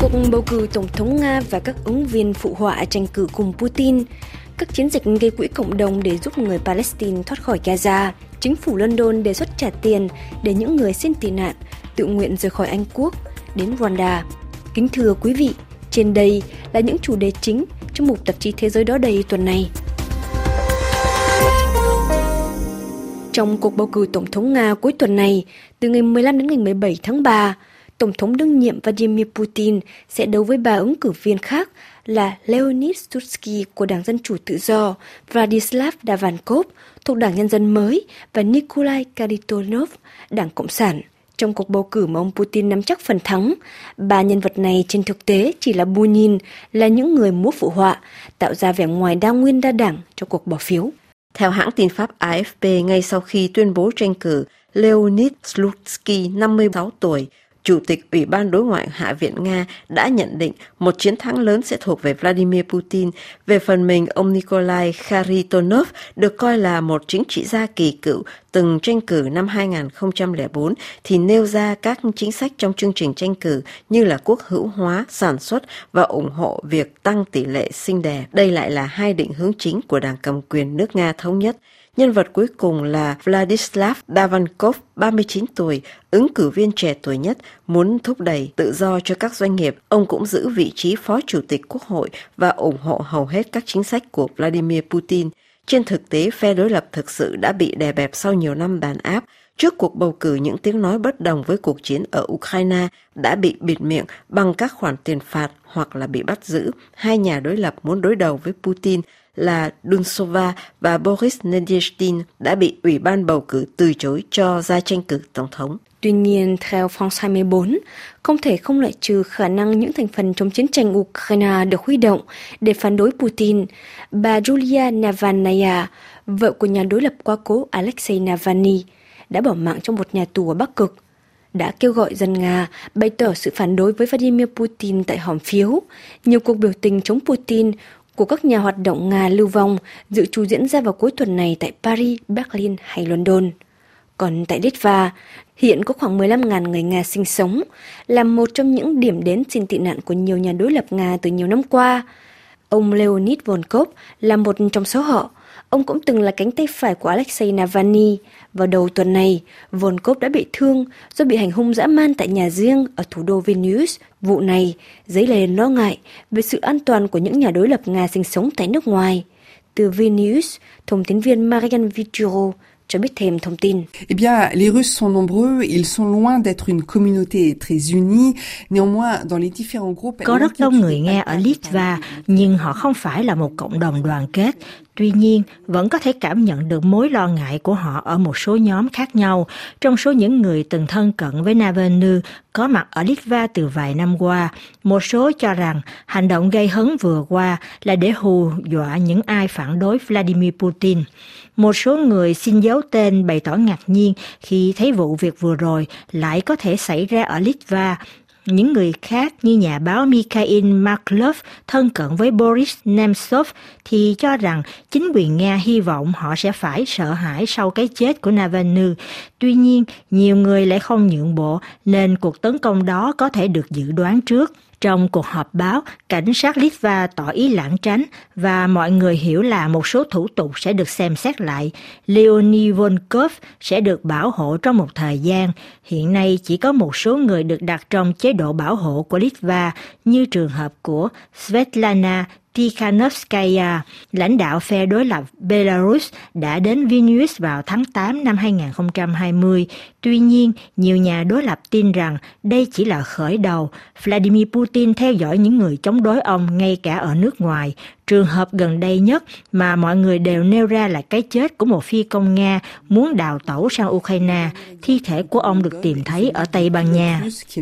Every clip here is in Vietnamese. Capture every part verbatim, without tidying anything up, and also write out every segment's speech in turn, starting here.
Cuộc bầu cử Tổng thống Nga và các ứng viên phụ họa tranh cử cùng Putin, các chiến dịch gây quỹ cộng đồng để giúp người Palestine thoát khỏi Gaza, chính phủ London đề xuất trả tiền để những người xin tị nạn tự nguyện rời khỏi Anh Quốc đến Rwanda. Kính thưa quý vị, trên đây là những chủ đề chính trong mục tạp chí Thế giới đó đây tuần này. Trong cuộc bầu cử Tổng thống Nga cuối tuần này, từ ngày mười lăm đến ngày mười bảy tháng ba, Tổng thống đương nhiệm Vladimir Putin sẽ đấu với ba ứng cử viên khác là Leonid Slutsky của Đảng Dân Chủ Tự Do, Vladislav Davankov thuộc Đảng Nhân dân Mới và Nikolai Karitonov, Đảng Cộng sản. Trong cuộc bầu cử mà ông Putin nắm chắc phần thắng, ba nhân vật này trên thực tế chỉ là bù nhìn, là những người múa phụ họa, tạo ra vẻ ngoài đa nguyên đa đảng cho cuộc bỏ phiếu. Theo hãng tin Pháp A F P, ngay sau khi tuyên bố tranh cử, Leonid Slutsky, năm mươi sáu tuổi, Chủ tịch Ủy ban Đối ngoại Hạ viện Nga đã nhận định một chiến thắng lớn sẽ thuộc về Vladimir Putin. Về phần mình, ông Nikolai Kharitonov được coi là một chính trị gia kỳ cựu từng tranh cử năm hai không không bốn thì nêu ra các chính sách trong chương trình tranh cử như là quốc hữu hóa, sản xuất và ủng hộ việc tăng tỷ lệ sinh đẻ. Đây lại là hai định hướng chính của Đảng cầm quyền nước Nga thống nhất. Nhân vật cuối cùng là Vladislav Davankov, ba mươi chín tuổi, ứng cử viên trẻ tuổi nhất, muốn thúc đẩy tự do cho các doanh nghiệp. Ông cũng giữ vị trí phó chủ tịch Quốc hội và ủng hộ hầu hết các chính sách của Vladimir Putin. Trên thực tế, phe đối lập thực sự đã bị đè bẹp sau nhiều năm đàn áp. Trước cuộc bầu cử, những tiếng nói bất đồng với cuộc chiến ở Ukraine đã bị bịt miệng bằng các khoản tiền phạt hoặc là bị bắt giữ. Hai nhà đối lập muốn đối đầu với Putin là Dunsova và Boris Nadezhdin đã bị Ủy ban bầu cử từ chối cho ra tranh cử tổng thống. Tuy nhiên, theo France hai mươi bốn, không thể không loại trừ khả năng những thành phần trong chiến tranh Ukraine được huy động để phản đối Putin. Bà Yulia Navalnaya, vợ của nhà đối lập quá cố Alexei Navalny, đã bỏ mạng trong một nhà tù ở Bắc Cực, đã kêu gọi dân Nga bày tỏ sự phản đối với Vladimir Putin tại hòm phiếu. Nhiều cuộc biểu tình chống Putin của các nhà hoạt động Nga lưu vong dự trù diễn ra vào cuối tuần này tại Paris, Berlin hay London. Còn tại Litva, hiện có khoảng mười lăm nghìn người Nga sinh sống, là một trong những điểm đến xin tị nạn của nhiều nhà đối lập Nga từ nhiều năm qua. Ông Leonid Volkov là một trong số họ. Ông cũng từng là cánh tay phải của Alexei Navalny. Vào đầu tuần này, Volkov đã bị thương do bị hành hung dã man tại nhà riêng ở thủ đô Vilnius. Vụ này dấy lên lo ngại về sự an toàn của những nhà đối lập Nga sinh sống tại nước ngoài. Từ Vilnius, thông tín viên Marian Vituro cho biết thêm thông tin. Eh bien, les Russes sont nombreux, ils sont loin d'être une communauté très unie. Néanmoins, dans les différents groupes, có rất đông người Nga ở Litva, nhưng họ không phải là một cộng đồng đoàn kết. Tuy nhiên, vẫn có thể cảm nhận được mối lo ngại của họ ở một số nhóm khác nhau. Trong số những người từng thân cận với Navalny có mặt ở Litva từ vài năm qua, một số cho rằng hành động gây hấn vừa qua là để hù dọa những ai phản đối Vladimir Putin. Một số người xin giấu tên bày tỏ ngạc nhiên khi thấy vụ việc vừa rồi lại có thể xảy ra ở Litva. Những người khác như nhà báo Mikhail Marklov thân cận với Boris Nemtsov thì cho rằng chính quyền Nga hy vọng họ sẽ phải sợ hãi sau cái chết của Navalny. Tuy nhiên, nhiều người lại không nhượng bộ nên cuộc tấn công đó có thể được dự đoán trước. Trong cuộc họp báo, cảnh sát Litva tỏ ý lảng tránh và mọi người hiểu là một số thủ tục sẽ được xem xét lại. Leonid Volkov sẽ được bảo hộ trong một thời gian. Hiện nay chỉ có một số người được đặt trong chế độ bảo hộ của Litva như trường hợp của Svetlana Tikhanovskaya, lãnh đạo phe đối lập Belarus đã đến Vilnius vào tháng tám năm hai không hai không. Tuy nhiên, nhiều nhà đối lập tin rằng đây chỉ là khởi đầu. Vladimir Putin theo dõi những người chống đối ông ngay cả ở nước ngoài. Trường hợp gần đây nhất mà mọi người đều nêu ra là cái chết của một phi công Nga muốn đào tẩu sang Ukraine. Thi thể của ông được tìm thấy ở Tây Ban Nha.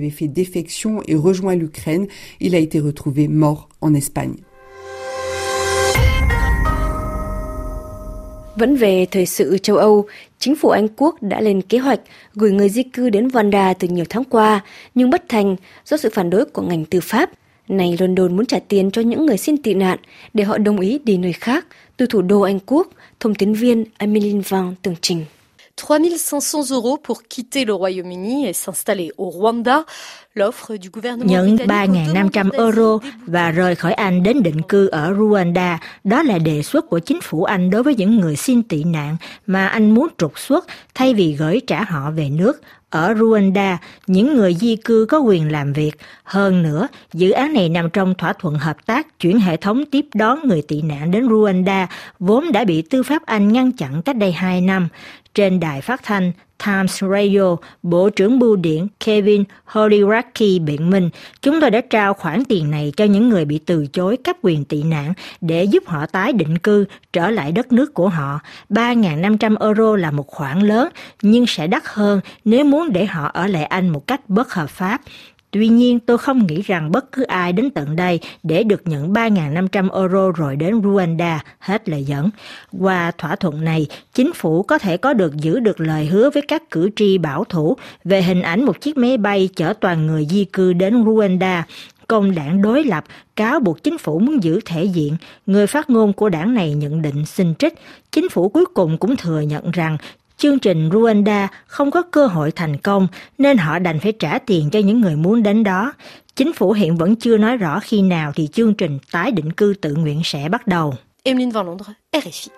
Vẫn về thời sự châu Âu, chính phủ Anh Quốc đã lên kế hoạch gửi người di cư đến Rwanda từ nhiều tháng qua, nhưng bất thành do sự phản đối của ngành tư pháp. Này London muốn trả tiền cho những người xin tị nạn để họ đồng ý đi nơi khác. Từ thủ đô Anh Quốc, thông tín viên Emily Van tường trình. trois mille cinq cents euros pour quitter le Royaume-Uni et s'installer au Rwanda. Nhận ba nghìn năm trăm euro và rời khỏi Anh đến định cư ở Rwanda, đó là đề xuất của chính phủ Anh đối với những người xin tị nạn mà Anh muốn trục xuất thay vì gửi trả họ về nước. Ở Rwanda, những người di cư có quyền làm việc. Hơn nữa, dự án này nằm trong thỏa thuận hợp tác chuyển hệ thống tiếp đón người tị nạn đến Rwanda, vốn đã bị tư pháp Anh ngăn chặn cách đây hai năm. Trên đài phát thanh Times Radio, Bộ trưởng Bưu điện Kevin Holiraki biện minh, chúng tôi đã trao khoản tiền này cho những người bị từ chối cấp quyền tị nạn để giúp họ tái định cư trở lại đất nước của họ. ba nghìn năm trăm euro là một khoản lớn, nhưng sẽ đắt hơn nếu muốn để họ ở lại Anh một cách bất hợp pháp. Tuy nhiên, tôi không nghĩ rằng bất cứ ai đến tận đây để được nhận ba nghìn năm trăm euro rồi đến Rwanda, hết lời dẫn. Qua thỏa thuận này, chính phủ có thể có được giữ được lời hứa với các cử tri bảo thủ về hình ảnh một chiếc máy bay chở toàn người di cư đến Rwanda. Công đảng đối lập cáo buộc chính phủ muốn giữ thể diện. Người phát ngôn của đảng này nhận định xin trích. Chính phủ cuối cùng cũng thừa nhận rằng chương trình Rwanda không có cơ hội thành công nên họ đành phải trả tiền cho những người muốn đến đó. Chính phủ hiện vẫn chưa nói rõ khi nào thì chương trình tái định cư tự nguyện sẽ bắt đầu. Emeline Van Londres, R F I.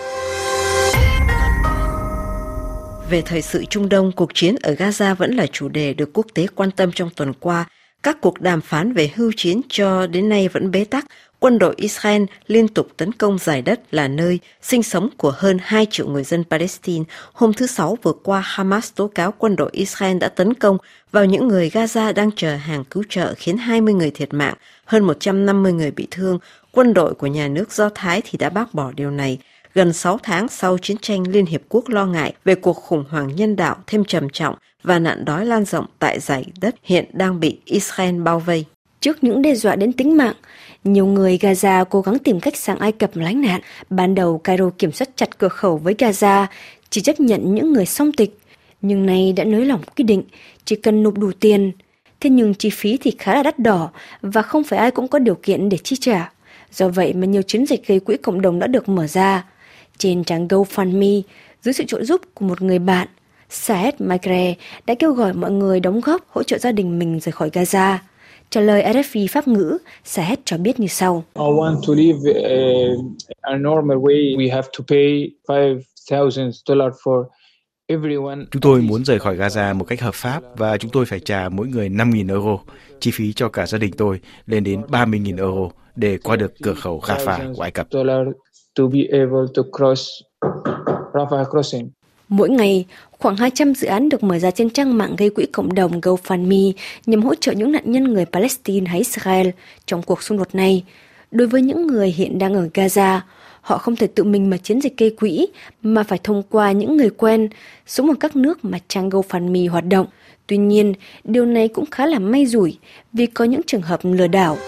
Về thời sự Trung Đông, cuộc chiến ở Gaza vẫn là chủ đề được quốc tế quan tâm trong tuần qua. Các cuộc đàm phán về hưu chiến cho đến nay vẫn bế tắc. Quân đội Israel liên tục tấn công dải đất là nơi sinh sống của hơn hai triệu người dân Palestine. Hôm thứ Sáu vừa qua, Hamas tố cáo quân đội Israel đã tấn công vào những người Gaza đang chờ hàng cứu trợ, khiến hai mươi người thiệt mạng, hơn một trăm năm mươi người bị thương. Quân đội của nhà nước Do Thái thì đã bác bỏ điều này. Gần sáu tháng sau chiến tranh, Liên Hiệp Quốc lo ngại về cuộc khủng hoảng nhân đạo thêm trầm trọng và nạn đói lan rộng tại dải đất hiện đang bị Israel bao vây. Trước những đe dọa đến tính mạng, nhiều người Gaza cố gắng tìm cách sang Ai Cập lánh nạn. Ban đầu, Cairo kiểm soát chặt cửa khẩu với Gaza, chỉ chấp nhận những người song tịch. Nhưng nay đã nới lỏng quy định, chỉ cần nộp đủ tiền. Thế nhưng chi phí thì khá là đắt đỏ và không phải ai cũng có điều kiện để chi trả. Do vậy mà nhiều chiến dịch gây quỹ cộng đồng đã được mở ra. Trên trang GoFundMe, dưới sự trợ giúp của một người bạn, Saed Magre đã kêu gọi mọi người đóng góp hỗ trợ gia đình mình rời khỏi Gaza. Trả lời R F I Pháp ngữ, Saed cho biết như sau. I want to live a, a normal way. We have to pay five thousand dollars for everyone. Chúng tôi muốn rời khỏi Gaza một cách hợp pháp và chúng tôi phải trả mỗi người năm nghìn euro. Chi phí cho cả gia đình tôi lên đến ba mươi nghìn euro để qua được cửa khẩu Rafah của Ai Cập. To be able to cross Rafah crossing. Mỗi ngày, khoảng hai trăm dự án được mở ra trên trang mạng gây quỹ cộng đồng GoFundMe nhằm hỗ trợ những nạn nhân người Palestine hay Israel trong cuộc xung đột này. Đối với những người hiện đang ở Gaza, họ không thể tự mình mở chiến dịch gây quỹ mà phải thông qua những người quen sống ở các nước mà trang GoFundMe hoạt động. Tuy nhiên, điều này cũng khá là may rủi vì có những trường hợp lừa đảo.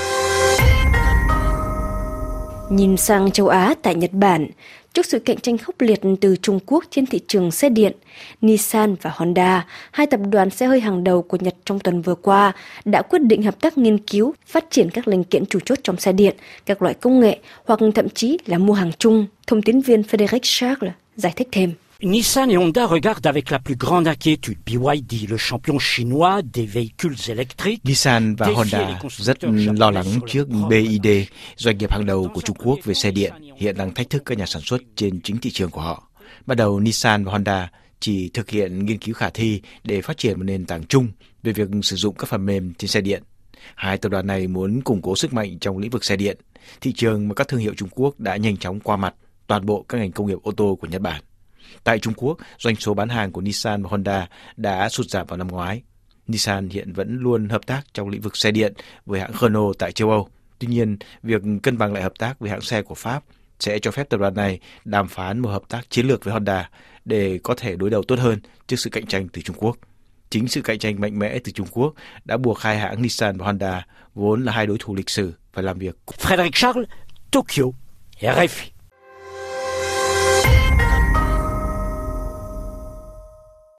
Nhìn sang châu Á tại Nhật Bản, trước sự cạnh tranh khốc liệt từ Trung Quốc trên thị trường xe điện, Nissan và Honda, hai tập đoàn xe hơi hàng đầu của Nhật trong tuần vừa qua, đã quyết định hợp tác nghiên cứu, phát triển các linh kiện chủ chốt trong xe điện, các loại công nghệ hoặc thậm chí là mua hàng chung. Thông tin viên Frédéric Charles giải thích thêm. Nissan et Honda regardent avec la plus grande inquiétude B Y D, le champion chinois des véhicules électriques. Nissan và Honda rất lo lắng trước B Y D, doanh nghiệp hàng đầu của Trung Quốc về xe điện, hiện đang thách thức các nhà sản xuất trên chính thị trường của họ. Ban đầu Nissan và Honda chỉ thực hiện nghiên cứu khả thi để phát triển một nền tảng chung về việc sử dụng các phần mềm trên xe điện. Hai tập đoàn này muốn củng cố sức mạnh trong lĩnh vực xe điện, thị trường mà các thương hiệu Trung Quốc đã nhanh chóng qua mặt toàn bộ các ngành công nghiệp ô tô của Nhật Bản. Tại Trung Quốc, doanh số bán hàng của Nissan và Honda đã sụt giảm vào năm ngoái. Nissan hiện vẫn luôn hợp tác trong lĩnh vực xe điện với hãng Renault tại châu Âu. Tuy nhiên, việc cân bằng lại hợp tác với hãng xe của Pháp sẽ cho phép tập đoàn này đàm phán một hợp tác chiến lược với Honda để có thể đối đầu tốt hơn trước sự cạnh tranh từ Trung Quốc. Chính sự cạnh tranh mạnh mẽ từ Trung Quốc đã buộc hai hãng Nissan và Honda, vốn là hai đối thủ lịch sử, phải làm việc. Frédéric Charles, Tokyo, R F I.